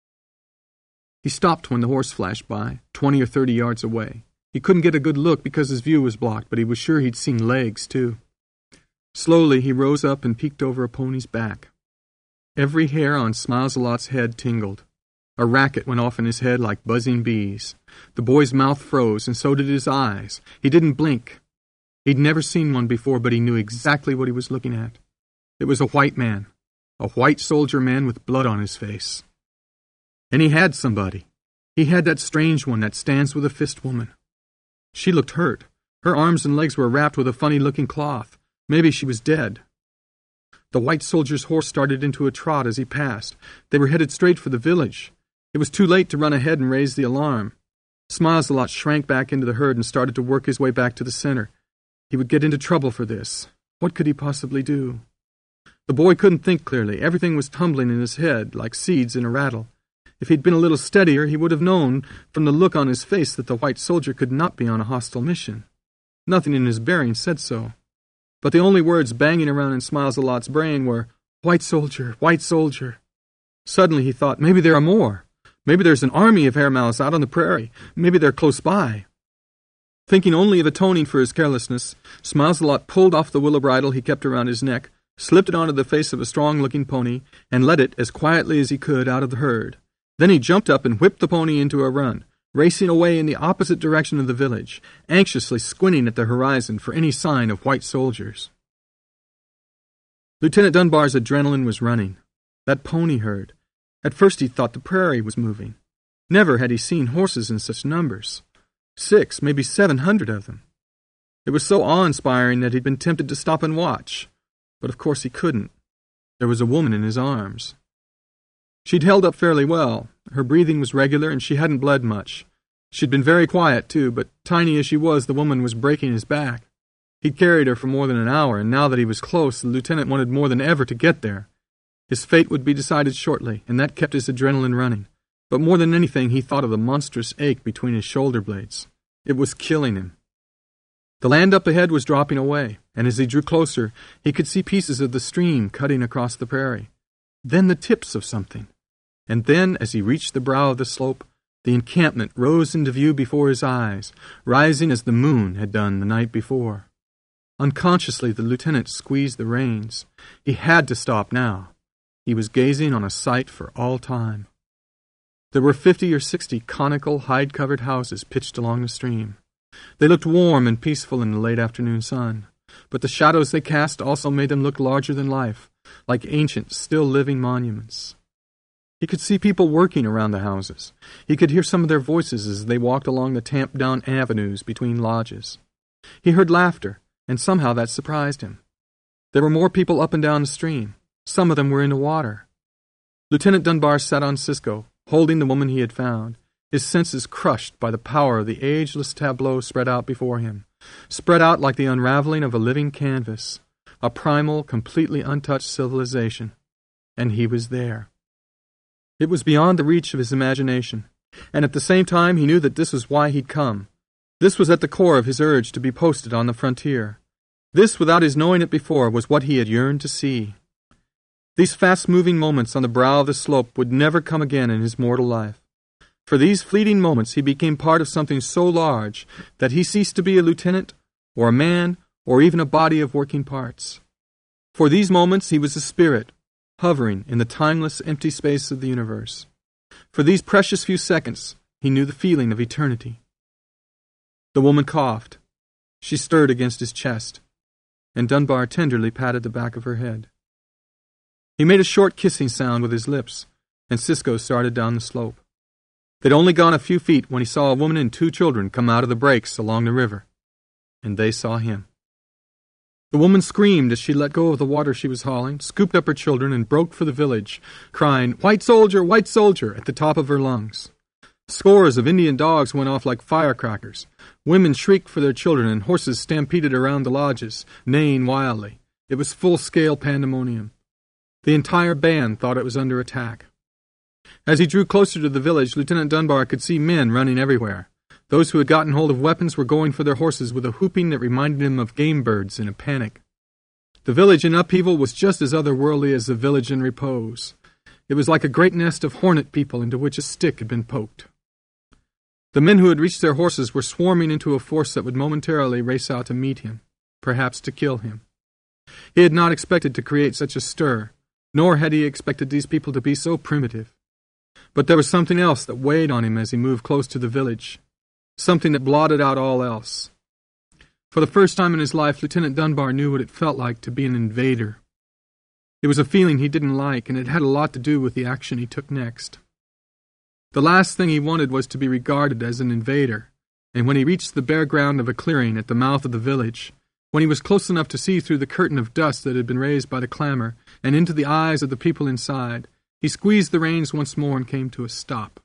He stopped when the horse flashed by, twenty or thirty yards away. He couldn't get a good look because his view was blocked, but he was sure he'd seen legs, too. Slowly he rose up and peeked over a pony's back. Every hair on Smiles-a-Lot's head tingled. A racket went off in his head like buzzing bees. The boy's mouth froze, and so did his eyes. He didn't blink. He'd never seen one before, but he knew exactly what he was looking at. It was a white man, a white soldier man with blood on his face. And he had somebody. He had that strange one that stands with a fist woman. She looked hurt. Her arms and legs were wrapped with a funny-looking cloth. Maybe she was dead. The white soldier's horse started into a trot as he passed. They were headed straight for the village. It was too late to run ahead and raise the alarm. Smiles-a-Lot shrank back into the herd and started to work his way back to the center. He would get into trouble for this. What could he possibly do? The boy couldn't think clearly. Everything was tumbling in his head like seeds in a rattle. If he'd been a little steadier, he would have known from the look on his face that the white soldier could not be on a hostile mission. Nothing in his bearing said so. But the only words banging around in Smiles-a-Lot's brain were, "White soldier, white soldier." Suddenly he thought, maybe there are more. Maybe there's an army of hairmouths out on the prairie. Maybe they're close by. Thinking only of atoning for his carelessness, Smiles-a-Lot pulled off the willow bridle he kept around his neck, slipped it onto the face of a strong-looking pony, and led it as quietly as he could out of the herd. Then he jumped up and whipped the pony into a run, racing away in the opposite direction of the village, anxiously squinting at the horizon for any sign of white soldiers. Lieutenant Dunbar's adrenaline was running. That pony herd. At first he thought the prairie was moving. Never had he seen horses in such numbers. Six, maybe seven hundred of them. It was so awe-inspiring that he'd been tempted to stop and watch. But of course he couldn't. There was a woman in his arms. She'd held up fairly well. Her breathing was regular, and she hadn't bled much. She'd been very quiet, too, but tiny as she was, the woman was breaking his back. He'd carried her for more than an hour, and now that he was close, the lieutenant wanted more than ever to get there. His fate would be decided shortly, and that kept his adrenaline running. But more than anything, he thought of the monstrous ache between his shoulder blades. It was killing him. The land up ahead was dropping away, and as he drew closer, he could see pieces of the stream cutting across the prairie. Then the tips of something. And then, as he reached the brow of the slope, the encampment rose into view before his eyes, rising as the moon had done the night before. Unconsciously, the lieutenant squeezed the reins. He had to stop now. He was gazing on a sight for all time. There were fifty or sixty conical, hide-covered houses pitched along the stream. They looked warm and peaceful in the late afternoon sun, but the shadows they cast also made them look larger than life, like ancient, still-living monuments. He could see people working around the houses. He could hear some of their voices as they walked along the tamped-down avenues between lodges. He heard laughter, and somehow that surprised him. There were more people up and down the stream. Some of them were in the water. Lieutenant Dunbar sat on Cisco, holding the woman he had found, his senses crushed by the power of the ageless tableau spread out before him, spread out like the unraveling of a living canvas, a primal, completely untouched civilization. And he was there. It was beyond the reach of his imagination, and at the same time he knew that this was why he'd come. This was at the core of his urge to be posted on the frontier. This, without his knowing it before, was what he had yearned to see. These fast-moving moments on the brow of the slope would never come again in his mortal life. For these fleeting moments he became part of something so large that he ceased to be a lieutenant, or a man, or even a body of working parts. For these moments he was a spirit, hovering in the timeless empty space of the universe. For these precious few seconds he knew the feeling of eternity. The woman coughed. She stirred against his chest, and Dunbar tenderly patted the back of her head. He made a short kissing sound with his lips, and Cisco started down the slope. They'd only gone a few feet when he saw a woman and two children come out of the breaks along the river, and they saw him. The woman screamed as she let go of the water she was hauling, scooped up her children, and broke for the village, crying, "White soldier! White soldier!" at the top of her lungs. Scores of Indian dogs went off like firecrackers. Women shrieked for their children, and horses stampeded around the lodges, neighing wildly. It was full-scale pandemonium. The entire band thought it was under attack. As he drew closer to the village, Lieutenant Dunbar could see men running everywhere. Those who had gotten hold of weapons were going for their horses with a whooping that reminded him of game birds in a panic. The village in upheaval was just as otherworldly as the village in repose. It was like a great nest of hornet people into which a stick had been poked. The men who had reached their horses were swarming into a force that would momentarily race out to meet him, perhaps to kill him. He had not expected to create such a stir, nor had he expected these people to be so primitive. But there was something else that weighed on him as he moved close to the village, something that blotted out all else. For the first time in his life, Lieutenant Dunbar knew what it felt like to be an invader. It was a feeling he didn't like, and it had a lot to do with the action he took next. The last thing he wanted was to be regarded as an invader, and when he reached the bare ground of a clearing at the mouth of the village, when he was close enough to see through the curtain of dust that had been raised by the clamor and into the eyes of the people inside, he squeezed the reins once more and came to a stop.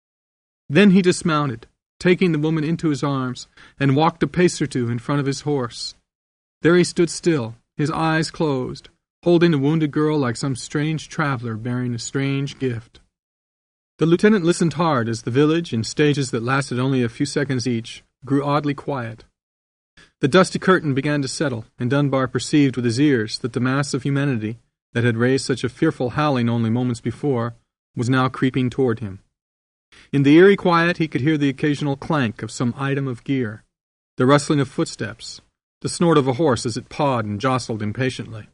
Then he dismounted, taking the woman into his arms, and walked a pace or two in front of his horse. There he stood still, his eyes closed, holding the wounded girl like some strange traveler bearing a strange gift. The lieutenant listened hard as the village, in stages that lasted only a few seconds each, grew oddly quiet. The dusty curtain began to settle, and Dunbar perceived with his ears that the mass of humanity, that had raised such a fearful howling only moments before, was now creeping toward him. In the eerie quiet he could hear the occasional clank of some item of gear, the rustling of footsteps, the snort of a horse as it pawed and jostled impatiently.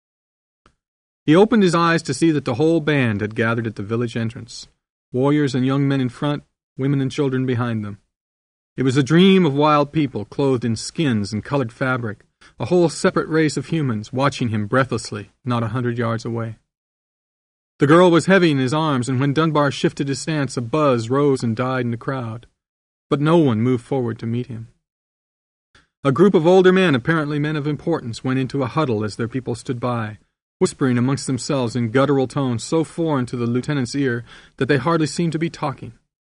He opened his eyes to see that the whole band had gathered at the village entrance, warriors and young men in front, women and children behind them. It was a dream of wild people clothed in skins and colored fabric, a whole separate race of humans watching him breathlessly, not a hundred yards away. The girl was heavy in his arms, and when Dunbar shifted his stance, a buzz rose and died in the crowd. But no one moved forward to meet him. A group of older men, apparently men of importance, went into a huddle as their people stood by, whispering amongst themselves in guttural tones so foreign to the lieutenant's ear that they hardly seemed to be talking.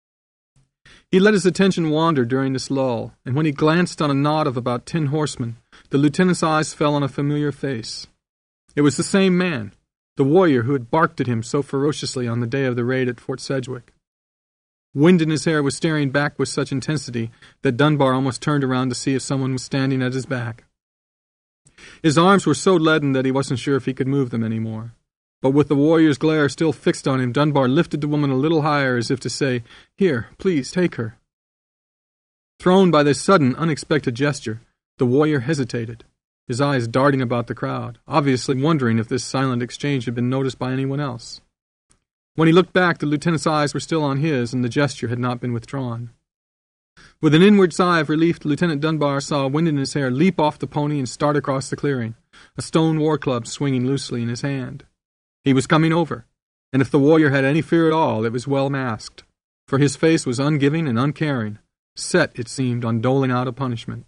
He let his attention wander during this lull, and when he glanced on a knot of about ten horsemen, the lieutenant's eyes fell on a familiar face. It was the same man, the warrior who had barked at him so ferociously on the day of the raid at Fort Sedgwick. Wind in his hair was staring back with such intensity that Dunbar almost turned around to see if someone was standing at his back. His arms were so leaden that he wasn't sure if he could move them any more. But with the warrior's glare still fixed on him, Dunbar lifted the woman a little higher as if to say, "Here, please, take her." Thrown by this sudden, unexpected gesture, the warrior hesitated, his eyes darting about the crowd, obviously wondering if this silent exchange had been noticed by anyone else. When he looked back, the lieutenant's eyes were still on his, and the gesture had not been withdrawn. With an inward sigh of relief, Lieutenant Dunbar saw Wind in his hair leap off the pony and start across the clearing, a stone war club swinging loosely in his hand. He was coming over, and if the warrior had any fear at all, it was well masked, for his face was ungiving and uncaring, set, it seemed, on doling out a punishment.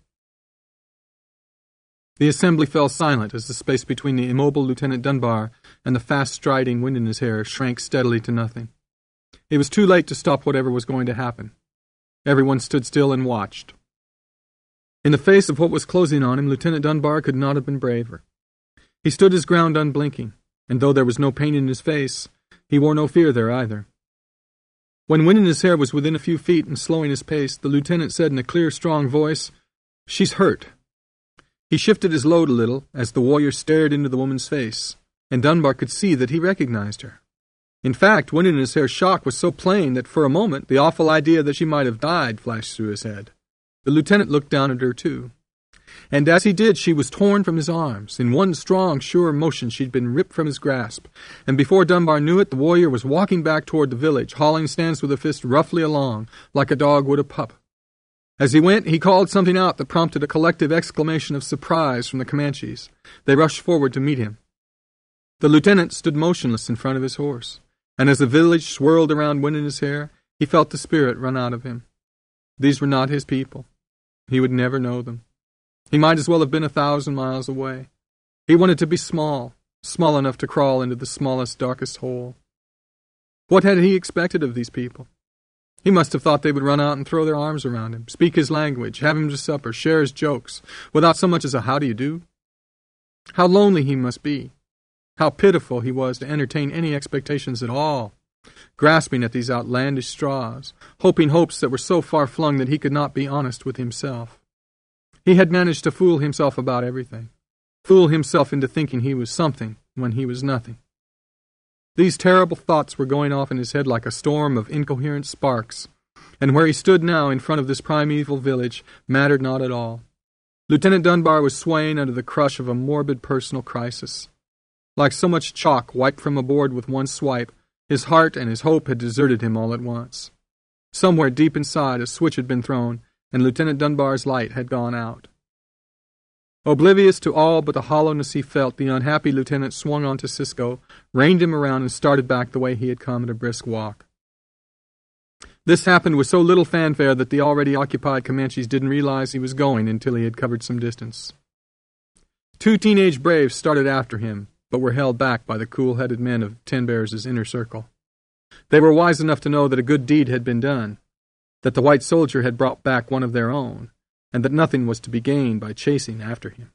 The assembly fell silent as the space between the immobile Lieutenant Dunbar and the fast-striding Wind in his hair shrank steadily to nothing. It was too late to stop whatever was going to happen. Everyone stood still and watched. In the face of what was closing on him, Lieutenant Dunbar could not have been braver. He stood his ground unblinking, and though there was no pain in his face, he wore no fear there either. When Wind in his hair was within a few feet and slowing his pace, the lieutenant said in a clear, strong voice, "She's hurt." He shifted his load a little as the warrior stared into the woman's face, and Dunbar could see that he recognized her. In fact, Wind in his hair's shock was so plain that for a moment the awful idea that she might have died flashed through his head. The lieutenant looked down at her too, and as he did she was torn from his arms. In one strong, sure motion she'd been ripped from his grasp, and before Dunbar knew it, the warrior was walking back toward the village, hauling Stans with a fist roughly along, like a dog would a pup. As he went, he called something out that prompted a collective exclamation of surprise from the Comanches. They rushed forward to meet him. The lieutenant stood motionless in front of his horse, and as the village swirled around Wind in his hair, he felt the spirit run out of him. These were not his people. He would never know them. He might as well have been a thousand miles away. He wanted to be small, small enough to crawl into the smallest, darkest hole. What had he expected of these people? He must have thought they would run out and throw their arms around him, speak his language, have him to supper, share his jokes, without so much as a how do you do? How lonely he must be. How pitiful he was to entertain any expectations at all, grasping at these outlandish straws, hoping hopes that were so far-flung that he could not be honest with himself. He had managed to fool himself about everything, fool himself into thinking he was something when he was nothing. These terrible thoughts were going off in his head like a storm of incoherent sparks, and where he stood now in front of this primeval village mattered not at all. Lieutenant Dunbar was swaying under the crush of a morbid personal crisis. Like so much chalk wiped from a board with one swipe, his heart and his hope had deserted him all at once. Somewhere deep inside a switch had been thrown, and Lieutenant Dunbar's light had gone out. Oblivious to all but the hollowness he felt, the unhappy lieutenant swung onto Cisco, reined him around, and started back the way he had come at a brisk walk. This happened with so little fanfare that the already occupied Comanches didn't realize he was going until he had covered some distance. Two teenage braves started after him, but were held back by the cool-headed men of Ten Bears' inner circle. They were wise enough to know that a good deed had been done, that the white soldier had brought back one of their own, and that nothing was to be gained by chasing after him.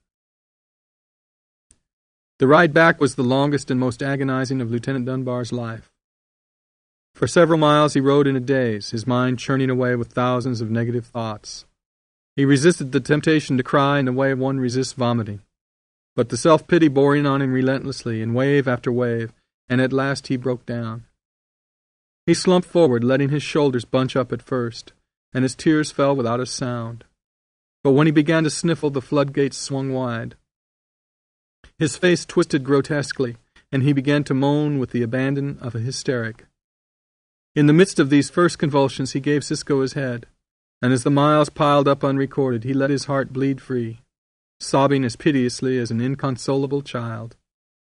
The ride back was the longest and most agonizing of Lieutenant Dunbar's life. For several miles he rode in a daze, his mind churning away with thousands of negative thoughts. He resisted the temptation to cry in the way one resists vomiting, but the self-pity bore in on him relentlessly in wave after wave, and at last he broke down. He slumped forward, letting his shoulders bunch up at first, and his tears fell without a sound. But when he began to sniffle, the floodgates swung wide. His face twisted grotesquely, and he began to moan with the abandon of a hysteric. In the midst of these first convulsions he gave Cisco his head, and as the miles piled up unrecorded, he let his heart bleed free, sobbing as piteously as an inconsolable child.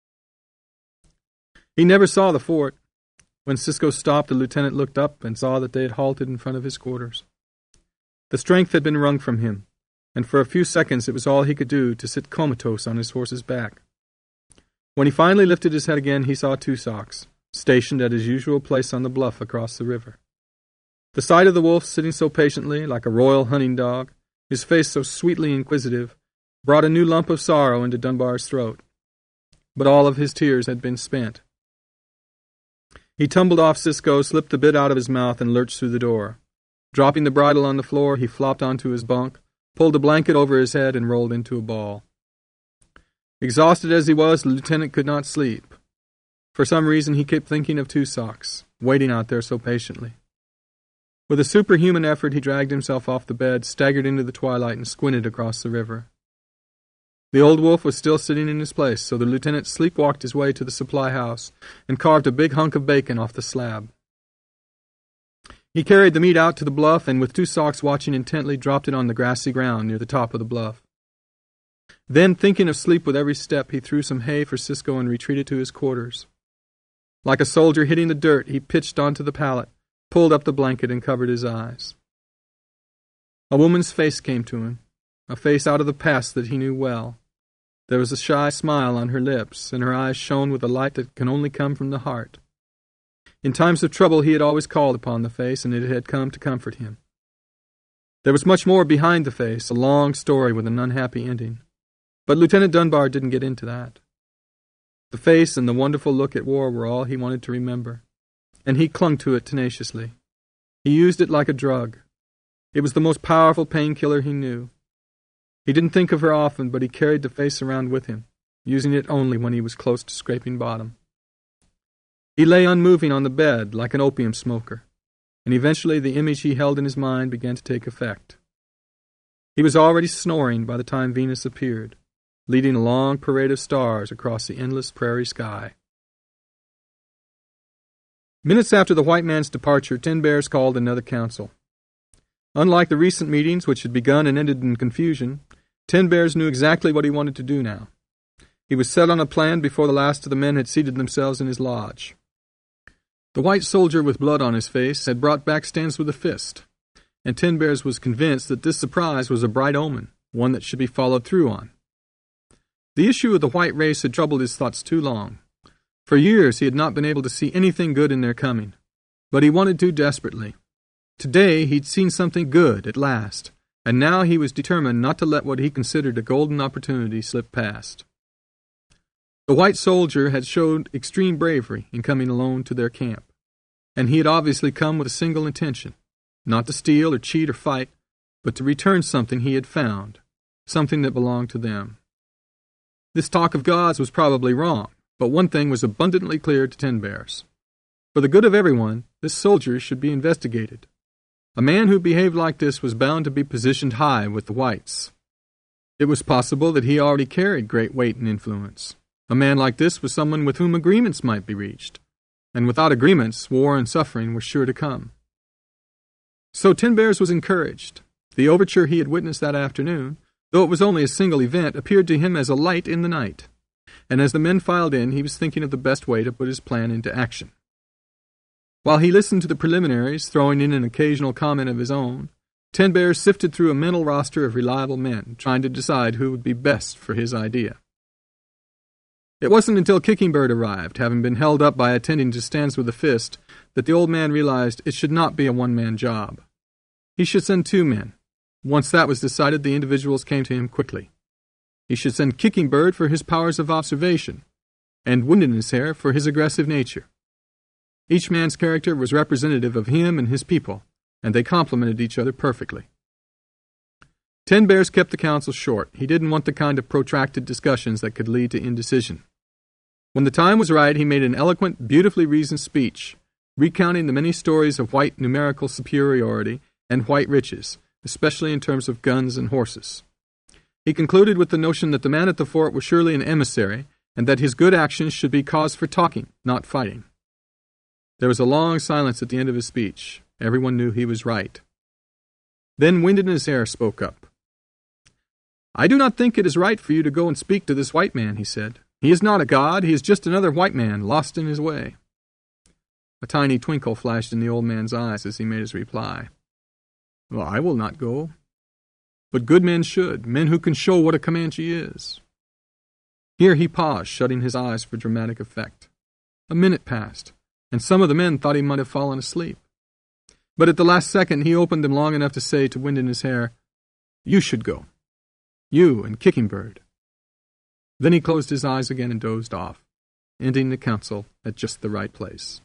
He never saw the fort. When Cisco stopped, the lieutenant looked up and saw that they had halted in front of his quarters. The strength had been wrung from him, and for a few seconds it was all he could do to sit comatose on his horse's back. When he finally lifted his head again, he saw Two Socks, stationed at his usual place on the bluff across the river. The sight of the wolf sitting so patiently, like a royal hunting dog, his face so sweetly inquisitive, brought a new lump of sorrow into Dunbar's throat. but all of his tears had been spent. He tumbled off Cisco, slipped the bit out of his mouth, and lurched through the door. Dropping the bridle on the floor, he flopped onto his bunk, pulled a blanket over his head, and rolled into a ball. Exhausted as he was, the lieutenant could not sleep. For some reason, he kept thinking of Two Socks, waiting out there so patiently. With a superhuman effort, he dragged himself off the bed, staggered into the twilight, and squinted across the river. The old wolf was still sitting in his place, so the lieutenant sleepwalked his way to the supply house and carved a big hunk of bacon off the slab. He carried the meat out to the bluff and, with Two Socks watching intently, dropped it on the grassy ground near the top of the bluff. Then, thinking of sleep with every step, he threw some hay for Cisco and retreated to his quarters. Like a soldier hitting the dirt, he pitched onto the pallet, pulled up the blanket, and covered his eyes. A woman's face came to him, a face out of the past that he knew well. There was a shy smile on her lips, and her eyes shone with a light that can only come from the heart. In times of trouble he had always called upon the face, and it had come to comfort him. There was much more behind the face, a long story with an unhappy ending. But Lieutenant Dunbar didn't get into that. The face and the wonderful look it wore were all he wanted to remember, and he clung to it tenaciously. He used it like a drug. It was the most powerful painkiller he knew. He didn't think of her often, but he carried the face around with him, using it only when he was close to scraping bottom. He lay unmoving on the bed like an opium smoker, and eventually the image he held in his mind began to take effect. He was already snoring by the time Venus appeared, leading a long parade of stars across the endless prairie sky. Minutes after the white man's departure, Ten Bears called another council. Unlike the recent meetings, which had begun and ended in confusion, Ten Bears knew exactly what he wanted to do now. He was set on a plan before the last of the men had seated themselves in his lodge. The white soldier with blood on his face had brought back stands with a fist, and Ten Bears was convinced that this surprise was a bright omen, one that should be followed through on. The issue of the white race had troubled his thoughts too long. For years he had not been able to see anything good in their coming, but he wanted to desperately. Today he'd seen something good at last, and now he was determined not to let what he considered a golden opportunity slip past. The white soldier had showed extreme bravery in coming alone to their camp, and he had obviously come with a single intention, not to steal or cheat or fight, but to return something he had found, something that belonged to them. This talk of gods was probably wrong, but one thing was abundantly clear to Ten Bears. For the good of everyone, this soldier should be investigated. A man who behaved like this was bound to be positioned high with the whites. It was possible that he already carried great weight and influence. A man like this was someone with whom agreements might be reached, and without agreements, war and suffering were sure to come. So Ten Bears was encouraged. The overture he had witnessed that afternoon, though it was only a single event, appeared to him as a light in the night, and as the men filed in, he was thinking of the best way to put his plan into action. While he listened to the preliminaries, throwing in an occasional comment of his own, Ten Bears sifted through a mental roster of reliable men, trying to decide who would be best for his idea. It wasn't until Kicking Bird arrived, having been held up by attending to stands with a fist, that the old man realized it should not be a one-man job. He should send two men. Once that was decided, the individuals came to him quickly. He should send Kicking Bird for his powers of observation, and Wind in His Hair for his aggressive nature. Each man's character was representative of him and his people, and they complemented each other perfectly. Ten Bears kept the council short. He didn't want the kind of protracted discussions that could lead to indecision. When the time was right, he made an eloquent, beautifully reasoned speech, recounting the many stories of white numerical superiority and white riches, especially in terms of guns and horses. He concluded with the notion that the man at the fort was surely an emissary, and that his good actions should be cause for talking, not fighting. There was a long silence at the end of his speech. Everyone knew he was right. Then Wind in His Hair spoke up. "I do not think it is right for you to go and speak to this white man," he said. "He is not a god. He is just another white man, lost in his way." A tiny twinkle flashed in the old man's eyes as he made his reply. "Well, I will not go. But good men should, men who can show what a Comanche is." Here he paused, shutting his eyes for dramatic effect. A minute passed, and some of the men thought he might have fallen asleep. But at the last second he opened them long enough to say to Wind in His Hair, "You should go. You and Kicking Bird." Then he closed his eyes again and dozed off, ending the council at just the right place.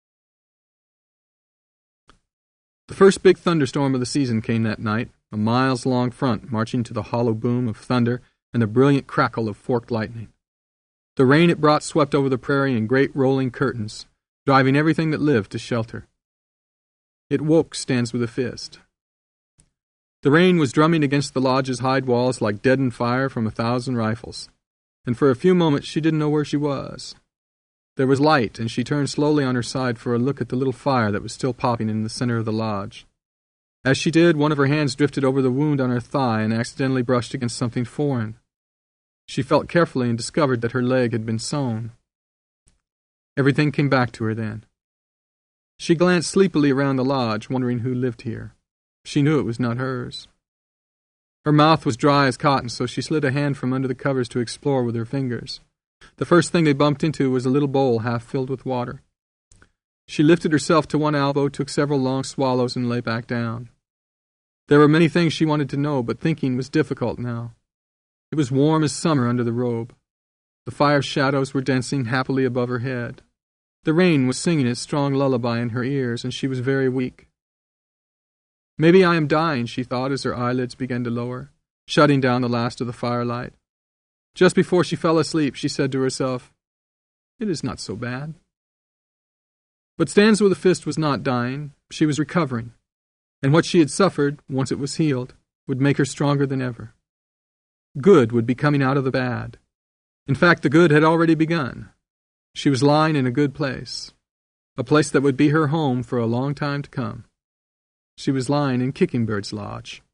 The first big thunderstorm of the season came that night, a miles-long front marching to the hollow boom of thunder and the brilliant crackle of forked lightning. The rain it brought swept over the prairie in great rolling curtains, driving everything that lived to shelter. It woke Stands with a Fist. The rain was drumming against the lodge's hide walls like deadened fire from a thousand rifles, and for a few moments she didn't know where she was. There was light, and she turned slowly on her side for a look at the little fire that was still popping in the center of the lodge. As she did, one of her hands drifted over the wound on her thigh and accidentally brushed against something foreign. She felt carefully and discovered that her leg had been sewn. Everything came back to her then. She glanced sleepily around the lodge, wondering who lived here. She knew it was not hers. Her mouth was dry as cotton, so she slid a hand from under the covers to explore with her fingers. The first thing they bumped into was a little bowl half filled with water. She lifted herself to one elbow, took several long swallows, and lay back down. There were many things she wanted to know, but thinking was difficult now. It was warm as summer under the robe. The fire shadows were dancing happily above her head. The rain was singing its strong lullaby in her ears, and she was very weak. Maybe I am dying, she thought as her eyelids began to lower, shutting down the last of the firelight. Just before she fell asleep, she said to herself, "It is not so bad." But Stands with a Fist was not dying. She was recovering, and what she had suffered, once it was healed, would make her stronger than ever. Good would be coming out of the bad. In fact, the good had already begun. She was lying in a good place, a place that would be her home for a long time to come. She was lying in Kickingbird's lodge.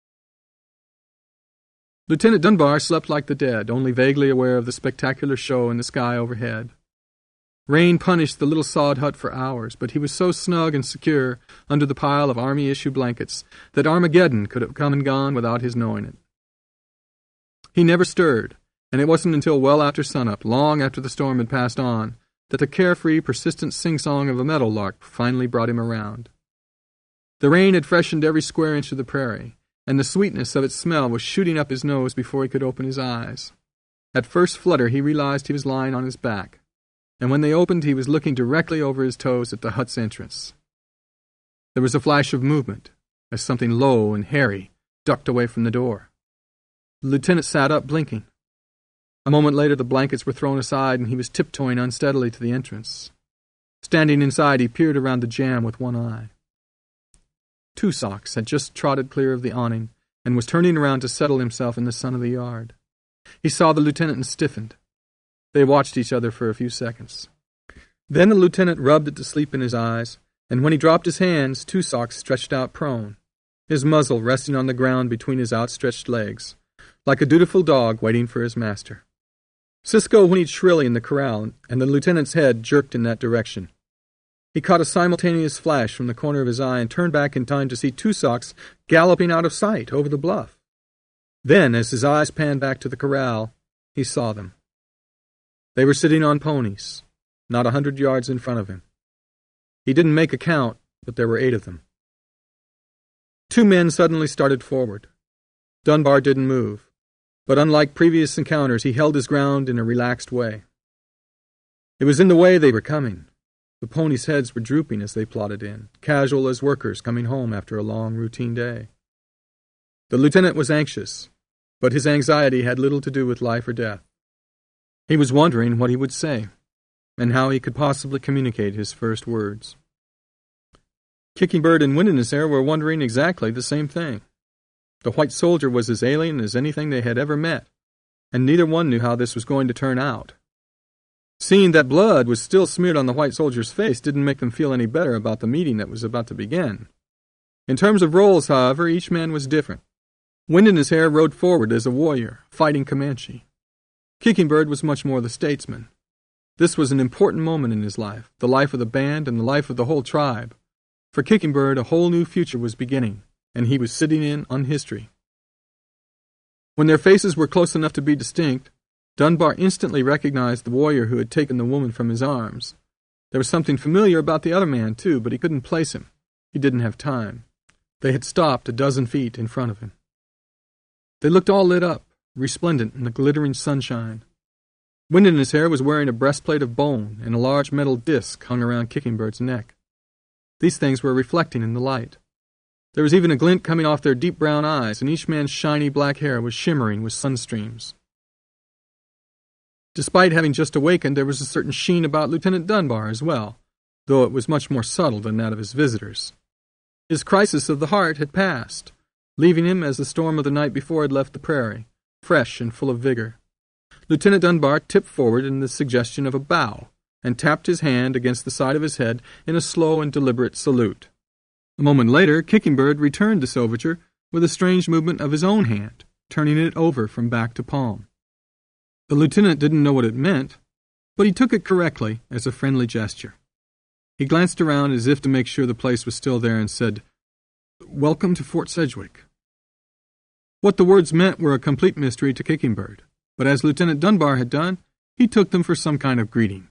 Lieutenant Dunbar slept like the dead, only vaguely aware of the spectacular show in the sky overhead. Rain punished the little sod hut for hours, but he was so snug and secure under the pile of Army-issue blankets that Armageddon could have come and gone without his knowing it. He never stirred, and it wasn't until well after sunup, long after the storm had passed on, that the carefree, persistent sing-song of a meadowlark finally brought him around. The rain had freshened every square inch of the prairie, and the sweetness of its smell was shooting up his nose before he could open his eyes. At first flutter he realized he was lying on his back, and when they opened he was looking directly over his toes at the hut's entrance. There was a flash of movement, as something low and hairy ducked away from the door. The lieutenant sat up, blinking. A moment later the blankets were thrown aside and he was tiptoeing unsteadily to the entrance. Standing inside, he peered around the jam with one eye. Two Socks had just trotted clear of the awning and was turning around to settle himself in the sun of the yard. He saw the lieutenant and stiffened. They watched each other for a few seconds. Then the lieutenant rubbed at the sleep in his eyes, and when he dropped his hands, Two Socks stretched out prone, his muzzle resting on the ground between his outstretched legs, like a dutiful dog waiting for his master. Cisco whinnied shrilly in the corral, and the lieutenant's head jerked in that direction. He caught a simultaneous flash from the corner of his eye and turned back in time to see Two Socks galloping out of sight over the bluff. Then, as his eyes panned back to the corral, he saw them. They were sitting on ponies, not a hundred yards in front of him. He didn't make a count, but there were eight of them. Two men suddenly started forward. Dunbar didn't move, but unlike previous encounters, he held his ground in a relaxed way. It was in the way they were coming. The ponies' heads were drooping as they plodded in, casual as workers coming home after a long routine day. The lieutenant was anxious, but his anxiety had little to do with life or death. He was wondering what he would say, and how he could possibly communicate his first words. Kickingbird and Windiness were wondering exactly the same thing. The white soldier was as alien as anything they had ever met, and neither one knew how this was going to turn out. Seeing that blood was still smeared on the white soldier's face didn't make them feel any better about the meeting that was about to begin. In terms of roles, however, each man was different. Windiness rode forward as a warrior, fighting Comanche. Kickingbird was much more the statesman. This was an important moment in his life, the life of the band and the life of the whole tribe. For Kickingbird, a whole new future was beginning, and he was sitting in on history. When their faces were close enough to be distinct, Dunbar instantly recognized the warrior who had taken the woman from his arms. There was something familiar about the other man, too, but he couldn't place him. He didn't have time. They had stopped a dozen feet in front of him. They looked all lit up, resplendent in the glittering sunshine, Wind in his hair was wearing a breastplate of bone, and a large metal disc hung around Kickingbird's neck. These things were reflecting in the light. There was even a glint coming off their deep brown eyes, and each man's shiny black hair was shimmering with sunstreams. Despite having just awakened, there was a certain sheen about Lieutenant Dunbar as well, though it was much more subtle than that of his visitors. His crisis of the heart had passed, leaving him as the storm of the night before had left the prairie, fresh and full of vigor. Lieutenant Dunbar tipped forward in the suggestion of a bow, and tapped his hand against the side of his head in a slow and deliberate salute. A moment later, Kickingbird returned this overture with a strange movement of his own hand, turning it over from back to palm. The lieutenant didn't know what it meant, but he took it correctly as a friendly gesture. He glanced around as if to make sure the place was still there and said, "Welcome to Fort Sedgwick." What the words meant were a complete mystery to Kickingbird, but as Lieutenant Dunbar had done, he took them for some kind of greeting.